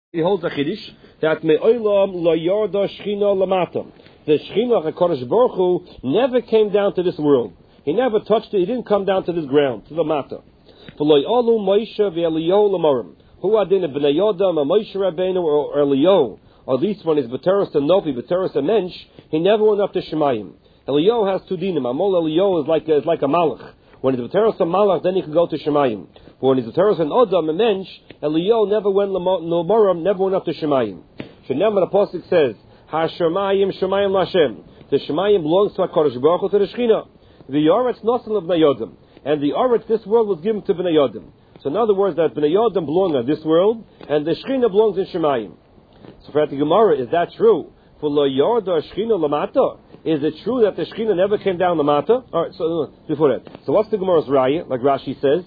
He holds a chiddush that me'olam lo yarda shchina lamata. The Shechina, HaKadosh Baruch Hu, never came down to this world. He never touched it. He didn't come down to this ground, to the mata. V'lo yalu Moshe ve'Eliyahu l'morim. Hu adin b'nei Yodam, Moshe Rabbeinu, or Eliyahu. Or at least when he's B'teres and Novi, B'teres and Mensch, he never went up to Shemayim. Eliyahu has two dinim. Amol Eliyahu is like a malach. When he's B'teres and malach, then he can go to Shemayim. But when he's B'teres and Odam and Mensch, Eliyahu never went l'morim, never went up to Shemayim. Shenem, the Apostle says, HaShemayim Shemayim Lashem. The Shemayim belongs to HaKadosh Baruch Hu, to the Shechina. The Yoretz Nosan of Bnei Yodim. And the Yoretz, this world was given to Bnei Yodim. So in other words, that Bnei Yodim belong in this world, and the Shechina belongs in Shemayim. So for the Gemara, is that true? For Lo Yorda Shechina Lamata, is it true that the Shechina never came down Lamata? Alright, so before that. So what's the Gemara's raya? Like Rashi says,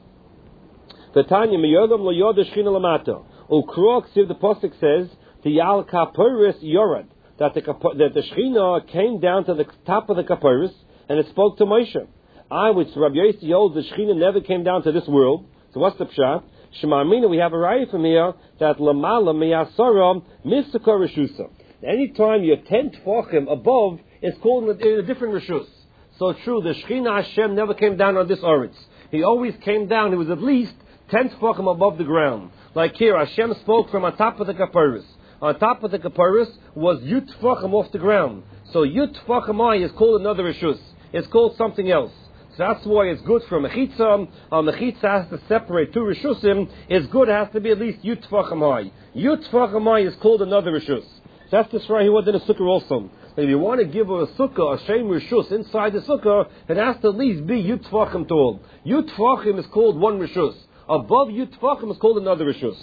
the Tanya Meyodam Lo Yorda Shechina Lamata. Ukrok, the Pasuk says, the Yal Kapiris Yorad, that the Shechina came down to the top of the Kapiris and it spoke to Moshe. Which Rabbi Yossi holds, the Shechina never came down to this world. So what's the pshat? Shema Amina, we have a raya from here that Lamala Miyasara Misaka Rishusa. Anytime you're 10 tefachim above, it's called in a different Rishus. So true, the Shechina Hashem never came down on this Oretz. He always came down, he was at least 10 tefachim above the ground. Like here, Hashem spoke from on top of the Kapiris. On top of the Kapiris was Yut Tfachim off the ground. So Yut Tfachim is called another Rishus. It's called something else. So that's why it's good for Mechitza. Mechitza has to separate two Rishusim. It's good, it has to be at least Yut Tfachim. Yut Tfachim is called another Rishus. So that's the Shrai he was in a Sukkah also. If you want to give a Sukkah, a Shem Rishus inside the Sukkah, it has to at least be Yut Tfachim tall. Yut Tfachim is called one Rishus. Above Yut Tfachim is called another Rishus.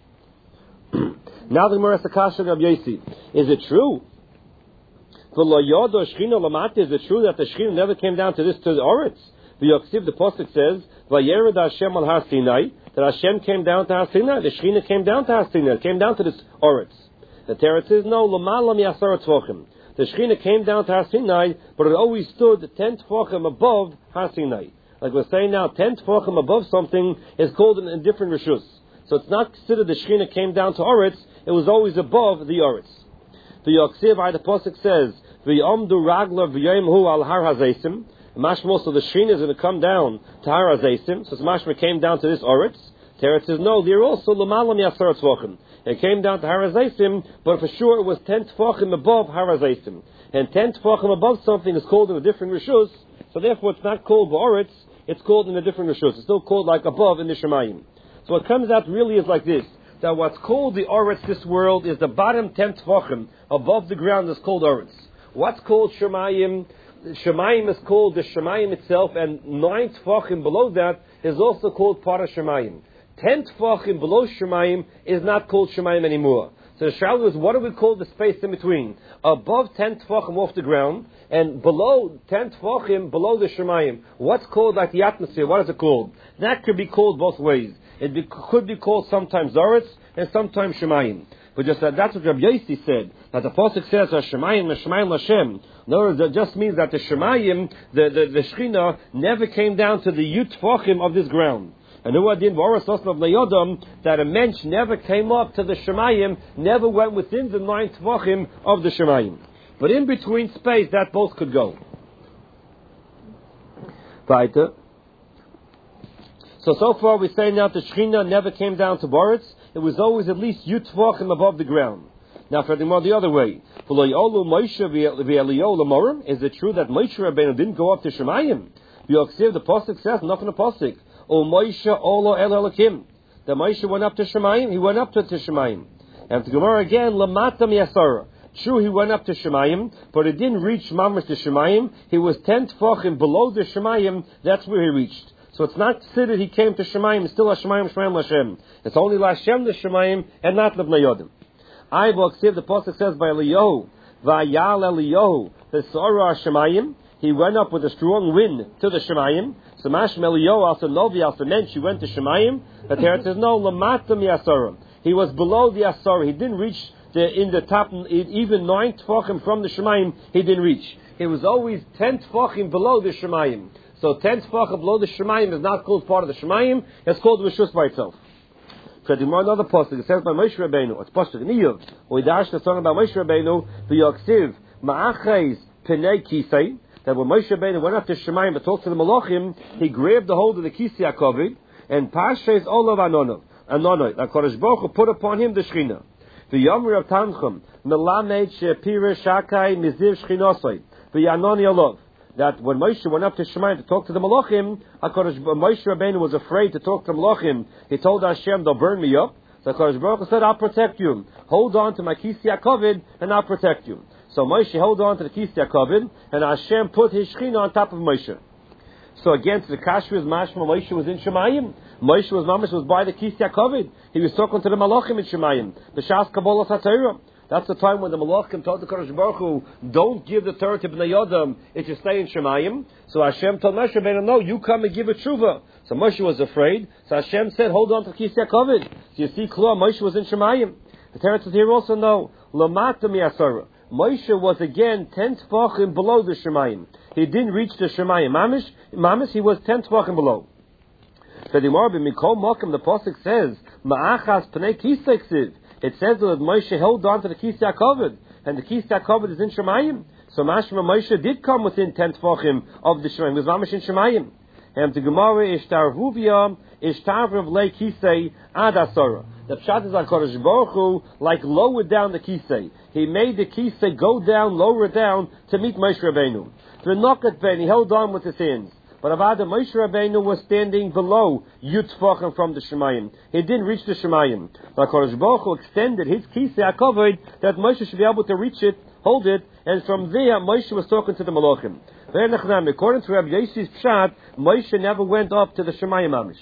Now the Gemara asks Akasha Rabbi Yossi, is it true? For Lo Yoda Shechina Lamata, is it true that the Shechina never came down to the Oretz? The Yoksiv, the Pasuk says, Vayered Hashem al Har Sinai, that Hashem came down to Har Sinai. The Shechina came down to Har Sinai, came down to this Oretz. The Teretz says, no, Lamala Miyasara Tfachim. The Shechina came down to Har Sinai, but it always stood 10 Tfachim above Har Sinai. Like we're saying now, 10 Tfachim above something is called in a different Rishus. So it's not considered the Shechina came down to Oretz, it was always above the Oretz. The Yoksiv, the Pasuk says, V'yomdu ragla v'yomhu al har hazeisim. Mashma, so the Shechina is going to come down to har hazeisim. So Mashma came down to this Oretz. Teretz says, no, they're also l'malam yasar tzvachim. It came down to har hazeisim, but for sure it was 10 tefachim above har hazeisim. And 10 tefachim above something is called in a different Rishus, so therefore it's not called Ba'oretz, it's called in a different Rishus. It's still called like above in the Shemayim. So what comes out really is like this, that what's called the Oretz this world is the bottom 10 tefachim above the ground is called Oretz. What's called Shemayim? Shemayim is called the Shemayim itself, and 9 tefachim below that is also called Para Shemayim. 10 tefachim below Shemayim is not called Shemayim anymore. So the shayla is, what do we call the space in between? Above 10 tefachim off the ground, and below 10 tefachim below the Shemayim. What's called like the atmosphere? What is it called? That could be called both ways. Could be called sometimes Oretz and sometimes Shemayim. But just that's what Rabbi Yossi said, that the Pasuk says, Shemayim, Shemayim Lashem. In other words, that just means that the Shemayim, the Shechina, never came down to the Yut Tfachim of this ground. And who adin v'oras osna of Yodam, that a mensch never came up to the Shemayim, never went within the 9 Tfachim of the Shemayim. But in between space, that both could go. Weiter. So far we say now the Shechina never came down to Boretz. It was always at least Yut Tfachim above the ground. Now for the other way. Is it true that Moshe Rabbeinu didn't go up to Shemayim? The Pasuk says, not in the Pasuk. O Moshe Olo El Elokim. The Moshe went up to Shemayim, he went up to Shemayim. And the Gemara again, Lamata Miyasara. True, he went up to Shemayim, but it didn't reach Mamash to Shemayim. He was 10 tefachim below the Shemayim, that's where he reached. So it's not considered he came to Shemayim, it's still Shemayim, Shemayim, Lashem. It's only Lashem the Shemayim, and not Lebnei Yodim. I will accept the Pasuk says by Eliyahu, Vayal Eliyahu, the Sora Shemayim, he went up with a strong wind to the Shemayim. So Mashma Eliyahu, also Novi, also Mensch, he went to Shemayim. But here it says, no, Lamatam Yasara. He was below the Asara, he didn't reach in the top, even 9 tefachim from the Shemayim, he didn't reach. He was always 10 tefachim below the Shemayim. So 10 tefachim below the Shemayim is not called part of the Shemayim, it's called Rishus by itself. For the more another pasuk, it says by Moshe Rabbeinu, it's pasuk Niyuv, we dash the song about Moshe Rabbeinu, the Yoksiv, Ma'achais Penei Kisei, that when Moshe Rabbeinu went up to Shemayim to talk to the Malachim, he grabbed the hold of the Kisei HaKavod, and Pashes Olav Anonoi, that Kodesh Baruch Hu put upon him the Shechina. The Yomri of Tanchum, Melamed Shepira Shakai Mizir Shchinosoi, the Yanoni Olav. That when Moshe went up to Shemayim to talk to the Malachim, Moshe Rabbeinu was afraid to talk to the Malachim. He told Hashem, they'll burn me up. So HaKadosh Baruch Hu said, I'll protect you. Hold on to my Kisei HaKavod, and I'll protect you. So Moshe held on to the Kisei HaKavod, and Hashem put his Shechina on top of Moshe. So again, to the Kashrus Mashma, Moshe was in Shemayim. Moshe was by the Kisei HaKavod. He was talking to the Malachim in Shemayim. The Shas Kabbalah HaTorah. That's the time when the Malachim told the Kodesh Baruch Hu, don't give the Torah to Bnei Yodam, it should stay in Shemayim. So Hashem told Moshe Rabbeinu, no, you come and give a tshuva. So Moshe was afraid. So Hashem said, hold on to Kisei HaKavod. So you see, Kla, Moshe was in Shemayim. The Torah says here also, no, Lamata mi'asara. Moshe was again 10 tefachim below the Shemayim. He didn't reach the Shemayim. Mamish, he was 10 tefachim below. So the Gemara b'Mikol Mokim, the pasuk says, Ma'achas Pnei Kisei Ksiv. It says that Moshe held on to the Kisei HaKavod, and the Kisei HaKavod is in Shemayim. So Mashma Moshe did come within 10 tefachim of the Shemayim. It was Mamish in Shemayim. And the Gemara Ishtarvuvia Ishtarvuv Le Kisei Ad Asara. The Pshat is like Kodesh Baruch Hu, like lowered down the Kisei. He made the Kisei go down, lower it down to meet Moshe Rabbeinu. The Nokat Ben, he held on with his hands. But Avada Moshe Rabbeinu was standing below Yud Tefachim from the Shemayim. He didn't reach the Shemayim. Like Kodesh Baruch Hu extended his Kisei HaKavod that Moshe should be able to reach it, hold it, and from there Moshe was talking to the Malachim. According to Rabbi Yossi's Pshat, Moshe never went up to the Shemayim Amish.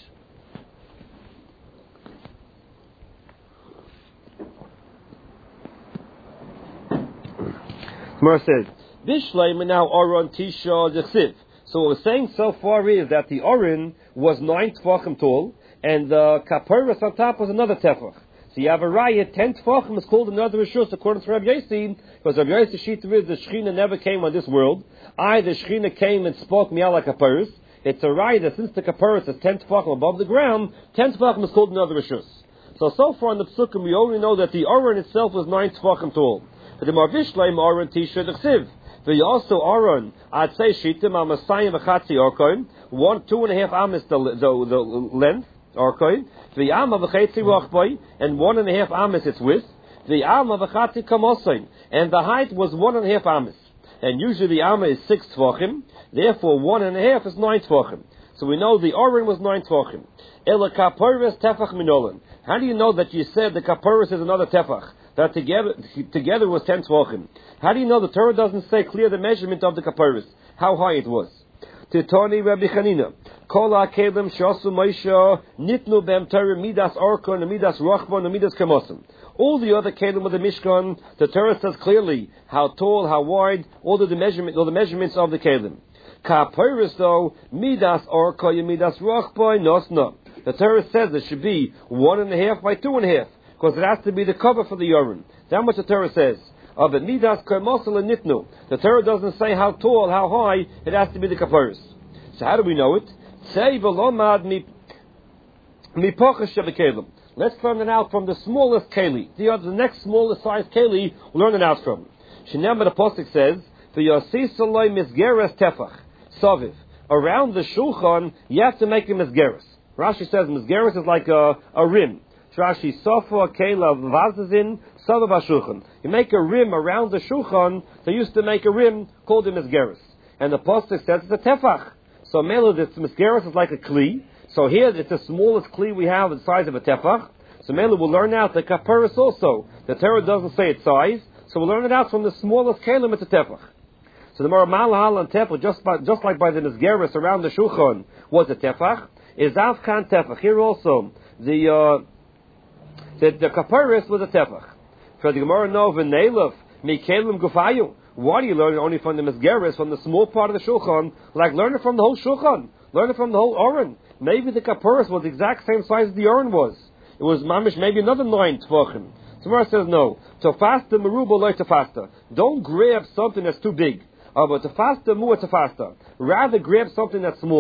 Gemara says, Bishleim now Aron Tisha Zechsiv. So what we're saying so far is that the Aron was 9 tefachim tall, and the Kaparis on top was another tefach. So you have a raya, 10 tefachim is called another Rishus according to Rabbi Yossi, because Rabbi Yossi Shita is the Shechina never came on this world. The Shechina came and spoke Mi'ala Kaparis. It's a raya that since the Kaparis is 10 tefachim above the ground, 10 tefachim is called another Rishus. So far in the Psukim we only know that the Aron itself was 9 tefachim tall. But the Marvishleim Aron Tisha D'Chsiv. But also Aron, I'd say Shitim Amasayim V'Chatzi Orkoim, 2.5 amas the length, Orkoim, the Amma V'Chatzi Rochboi, and 1.5 amas its width, the Amma V'Chatzi Kamosaim, and the height was 1.5 amas. And usually the Amma is 6 tefachim, therefore 1.5 is 9 tefachim. So we know the Aron was 9 tefachim. Ela Kaporis Tefach Minolan. How do you know that you said the Kaporis is another Tefach? That together was 10 tefachim. How do you know the Torah doesn't say clear the measurement of the kaparis, how high it was? Titoni Rabbi Chanina, Kol HaKelim Shasu Moshe Nitnu Bem Torah Midas Orkon Midas Rochbon Midas Kamosim. All the other kelim of the Mishkan, the Torah says clearly how tall, how wide, all the measurements of the kelim. Kaparis though Midas Orkon Midas Rochbon Nosna. The Torah says it should be 1.5 by 2.5. Because it has to be the cover for the Aron. That's what the Torah says. Of it, Midas Kermosel and Nitnu. The Torah doesn't say how tall, how high, it has to be the kaparis. So how do we know it? Let's learn it out from the smallest keli. The next smallest size keli, we'll learn it out from. Shinema the Pasuk says, V'yasisaloi misgeres tefach, saviv. Around the shulchan, you have to make a misgeres. Rashi says misgeres is like a rim. Rashi Sofa Kela Vazazin Sava Bashulchan. You make a rim around the shulchan. They used to make a rim called a misgeres, and the pasuk says it's a tefach. So mele this misgeres is like a kli. So here it's the smallest kli we have, the size of a tefach. So mele we'll learn out the kaparis also. The Torah doesn't say its size, so we'll learn it out from the smallest kelim it's a tefach. So the Malahal and tefach, just like by the misgeres around the shulchan was a tefach, is avkan tefach. Here also the kaparis was a tefach. For the Gemara no v'neiluf mikelim gufayu. Why do you learn it only from the misgeres, from the small part of the shulchan? Like learn it from the whole shulchan, learn it from the whole Aron. Maybe the kaparis was the exact same size as the Aron was. It was mamish maybe another 9 tefachim. So Gemara says no. Tofasta meruba loy tofasta. Don't grab something that's too big. But tofasta mu tofasta. Rather grab something that's small.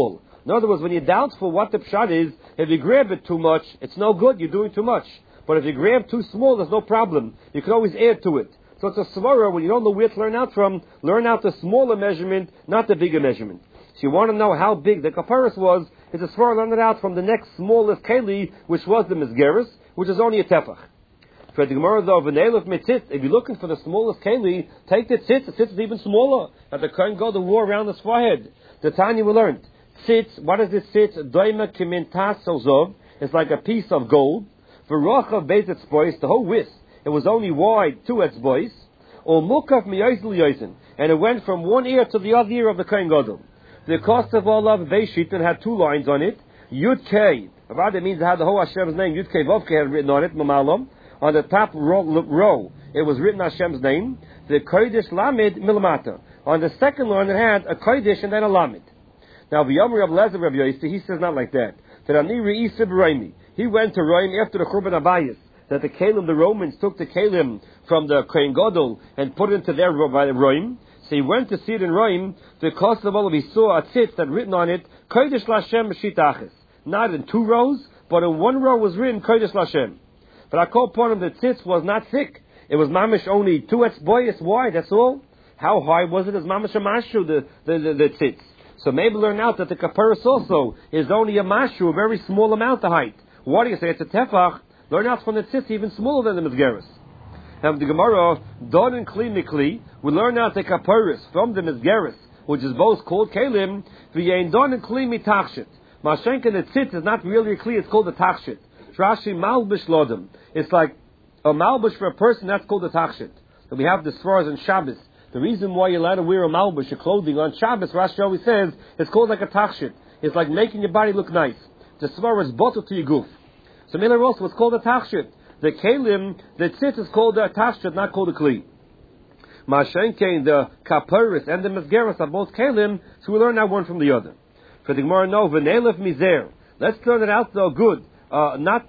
In other words, when you're doubtful what the pshat is, if you grab it too much, it's no good, you're doing too much. But if you grab too small, there's no problem. You can always add to it. So it's a svara, when you don't know where to learn out from, learn out the smaller measurement, not the bigger measurement. So you want to know how big the kaparis was, it's a svara, learn it out from the next smallest keli, which was the misgeris, which is only a tefach. For the Gemara though, if you're looking for the smallest keli, take the tzitz. The tzitz is even smaller. That the Kohen go the war around his forehead. The Tanya we learned. Tzitz, what is this tzitz? Doima kimintas sozov. It's like a piece of gold. V'rochav beis etzbois, the whole width. It was only wide 2 etzbois. Or mukaf miyoiz liyoizin. And it went from one ear to the other ear of the Kohen Gadol. The cost of all of Veishit had 2 lines on it. Yud Kei. About it means it had the whole Hashem's name. Yud Kei Vav Kei had written on it. Mamalom. On the top row, it was written Hashem's name. The Kodesh Lamed Milamata. On the second line, it had a Kodesh and then a Lamed. Now, the Yomer of Lezer Rabbi Yossi, he says not like that. That Ani Re'isi B'Roimi. He went to Roim after the Churban Abayis. That the Kalim, the Romans, took the Kalim from the Kohen Gadol and put it into their Roim. So he went to see it in Roim. The cost of all of he saw a tzitz that written on it, Kodesh Lashem Shitachis. Not in 2 rows, but in 1 row was written Kodesh Lashem. But I call upon him, the tzitz was not thick. It was mamish only 2 etzbois wide, that's all. How high was it as mamish a mashu, the tzitz? So maybe learn out that the kaparis also is only a mashu, a very small amount of height. What do you say? It's a tefach. Learn out from the tzitz, even smaller than the mizgeris. Now the Gemara, Don and Kli Mikli, we learn out the kaparis from the mizgeris, which is both called kelim, v'yein Don and Kli mitachshit. Mashenka, the tzitz is not really a kli, it's called a tachshit. Rashi malbish lodem. It's like a malbish for a person, that's called a tachshit. So we have the svaras in Shabbos. The reason why you're allowed to wear a malbish, your clothing on Shabbos, Rashi always says, it's called like a tachshit. It's like making your body look nice. The svar is bottled to your goof. So Miller also, it's called a tachshit. The kelim, the tzitz is called a tachshit, not called a kli. Mashenkein, the kaparis and the mezgeras are both kelim, so we learn that one from the other. For the Gemara, no, v'neilef mizer. Let's learn it out though good. Not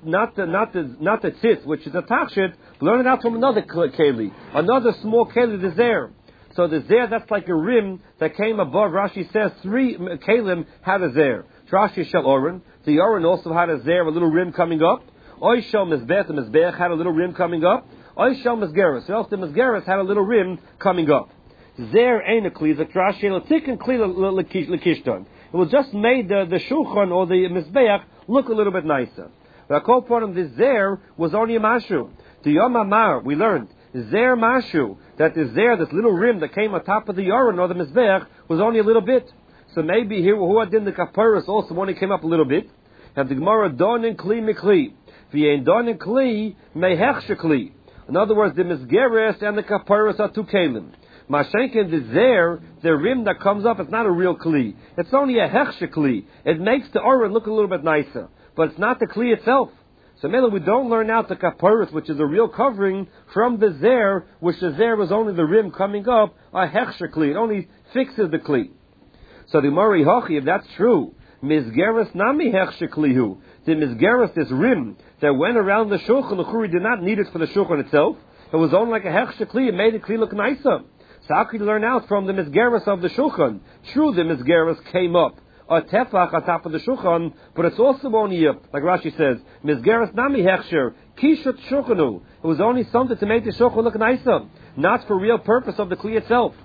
the tzitz, which is a tachshit, learn it out from another keli, another small keli, the zer. So the zer, that's like a rim that came above. Rashi says 3 kelim had a zer. Rashi shel oren. The oren also had a zer, a little rim coming up. Oishel mizbech, the mizbech had a little rim coming up. Oishel mizgeres, else the mizgeres had a little rim coming up. Zer ain't a kli, the Rashi l'tik and kli l'kishton. It will just made the shulchan or the mizbeach look a little bit nicer. But I call upon him, this zer was only a mashu. The Yom Amar, we learned, zer mashu, that the zer, this little rim that came on top of the yoron or the mizbeach, was only a little bit. So maybe here, who had done the kaparis also only came up a little bit. And the Gemara, don and kli mikli. V'yein don and kli, mehech shekli. In other words, the mizgeres and the kaparis are 2 kelim. Mashenkin, the zer, the rim that comes up, it's not a real kli. It's only a hechshe kli. It makes the oren look a little bit nicer. But it's not the kli itself. So maybe we don't learn out the kaparis, which is a real covering, from the zer, which the zer was only the rim coming up, a hechshe kli. It only fixes the kli. So the Mori Hochi, if that's true, mizgeres nami hechshe klihu. The mizgeres, this rim that went around the shulchan, the churi did not need it for the shulchan itself. It was only like a hechshe kli. It made the kli look nicer. So how could you learn out from the mizgeres of the shulchan? True, the mizgeres came up a tefach on top of the shulchan, but it's also only like Rashi says, mizgeres nami hechsher kishut shulchanu. It was only something to make the shulchan look nicer, not for real purpose of the kli itself.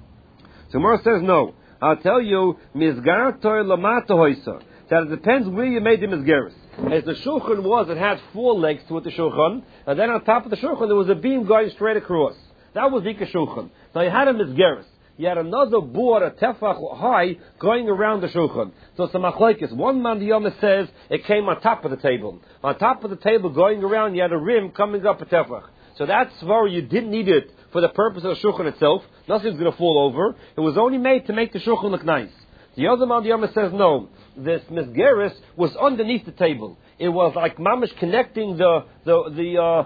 So Gemara says no. I'll tell you, mizgar toy lamata hoisa. That it depends where you made the mizgeres. As the shulchan was, it had 4 legs to it, the shulchan, and then on top of the shulchan there was a beam going straight across. That was Ika Shulchan. Now you had a mizgeres. You had another board, a tefach high, going around the shulchan. So it's a machlekes. One man, the Yoma says, it came on top of the table. On top of the table, going around, you had a rim coming up a tefach. So that's where you didn't need it for the purpose of the shulchan itself. Nothing's going to fall over. It was only made to make the shulchan look nice. The other man, the Yoma says, no. This mizgeres was underneath the table. It was like mamish connecting the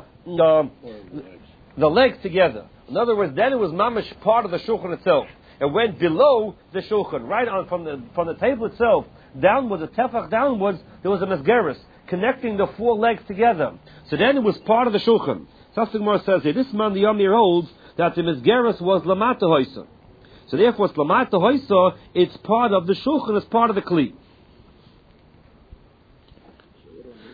legs together. In other words, then it was mamish part of the shulchan itself. It went below the shulchan, right on from the table itself downwards, the tefach downwards. There was a mizgeres connecting the 4 legs together. So then it was part of the shulchan. Sasha Gemara says here, this man the Yomir holds that the mizgeres was lamata hoisa. So therefore, it's lamata hoisa. It's part of the shulchan. It's part of the kli.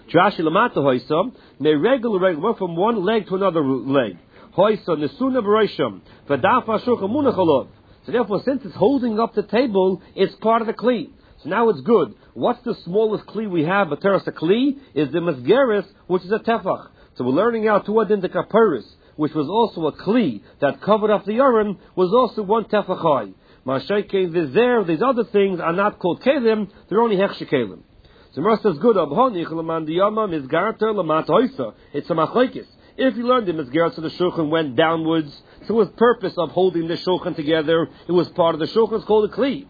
Drashi lamata hoisa, may regular went from one leg to another leg. Hoisa nesuna b'roisham, v'dafa shulchan munachalov. So therefore, since it's holding up the table, it's part of the kli. So now it's good. What's the smallest kli we have? But teras a kli is the mesgeris, which is a tefach. So we're learning out to what in the kaparis, which was also a kli that covered up the urim, was also one tefach high. Ma'ashekein v'zer, these other things are not called kelim; they're only hechshe kelim. So Mara says good. It's a machlekes. If you learned the Mizgerat, so the shulchan went downwards, so it was purpose of holding the shulchan together, it was part of the shulchan, it's called a kli.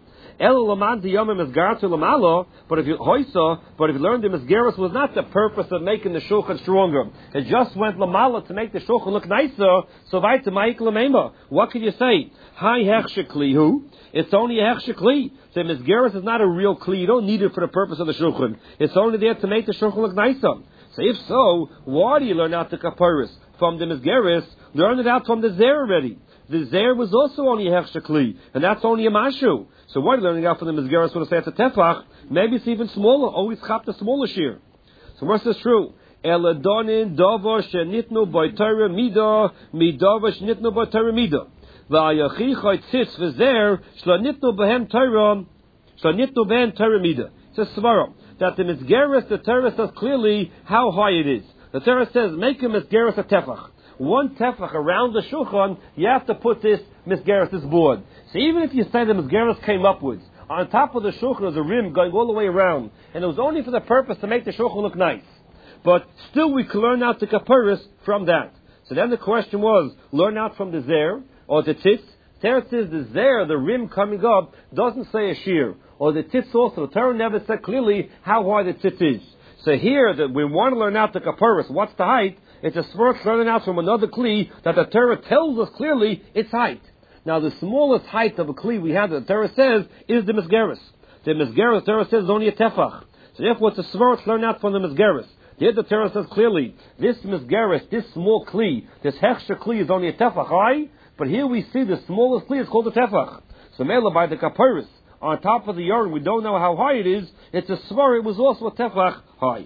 But if you learned the Mizgerat was not the purpose of making the shulchan stronger, it just went lamala to make the shulchan look nicer, so what can you say? Hi hechshe klihu. It's only a hechshe kli. So Mizgerat is not a real kli. You don't need it for the purpose of the shulchan. It's only there to make the shulchan look nicer. So if so, why do you learn out the kaparis from the Mizgeris? Learn it out from the zer already. The zer was also only a hechshe kli, and that's only a mashu. So why are you learning out from the Mizgeris when I say it's a tefach? Maybe it's even smaller. Always chop the smaller shear. So what's this true? Eladonin davar shenitnu by Torah mida midavar shenitnu by Torah mida. Va'ayachi chaytzitz v'zer shlanitnu behem Torah mida. It's a svara that the Mizgeris, the Torah says clearly how high it is. The Torah says, make a Mizgeris a tefach. One tefach around the shulchan, you have to put this Mizgeris, this board. So even if you say the Mizgeris came upwards, on top of the shulchan there's a rim going all the way around, and it was only for the purpose to make the shulchan look nice. But still we can learn out the kaparis from that. So then the question was, learn out from the zer, or the tzitz. There it says the zer, the rim coming up, doesn't say a shear. Or the tzitz also. The Torah never said clearly how high the tzitz is. So here, that we want to learn out the kaparis. What's the height? It's a svart learning out from another kli that the Torah tells us clearly its height. Now, the smallest height of a kli we have that the Torah says is the Mizgeris. The Mizgeris, the Torah says, is only a tefach. So therefore, it's a svart learn out from the Mizgeris. Here the Torah says clearly, this Mizgeris, this small kli, this hechshe kli is only a tefach high, but here we see the smallest kli is called a tefach. So mela by the kaparis, on top of the yarn, we don't know how high it is. It's a svar. It was also a tefach high.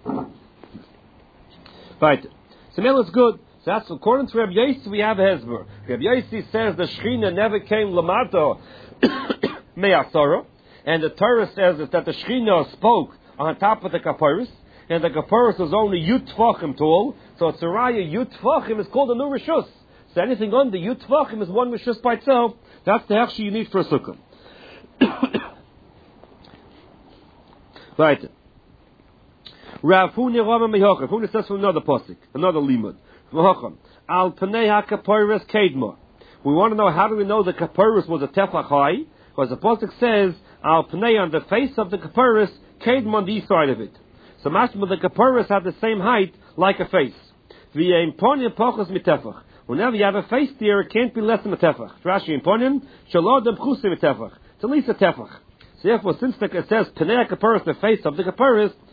Right. So now it's good. So that's according to Rabbi Yossi, we have a hezber. Rabbi Yossi says the Shechina never came lamato me'asara, and the Torah says that the Shechina spoke on top of the kaparis, and the kaparis was only yud tvachim tall. So it's a raya yud tvachim is called a new rishus. So anything under yud tvachim is one rishus by itself. That's the hechshe you need for a sukkah. Right. Rav Huna Rama Mehocha. Huna says from another pasuk, another limud. Al Panei HaKaporos Kedma. We want to know, how do we know the Kaporos was a tefach high? Because the pasuk says Al Panei, on the face of the Kaporos, Kedma on the east side of it. So mashma, the Kaporos have the same height like a face. V'yein ponim pachos mitefach. Whenever you have a face there, it can't be less than a tefach. Rashi in ponim shalodem chusim mitefach. It's at least a tefach. So therefore, since it says Panei HaKaporos, the face of the Kaporos,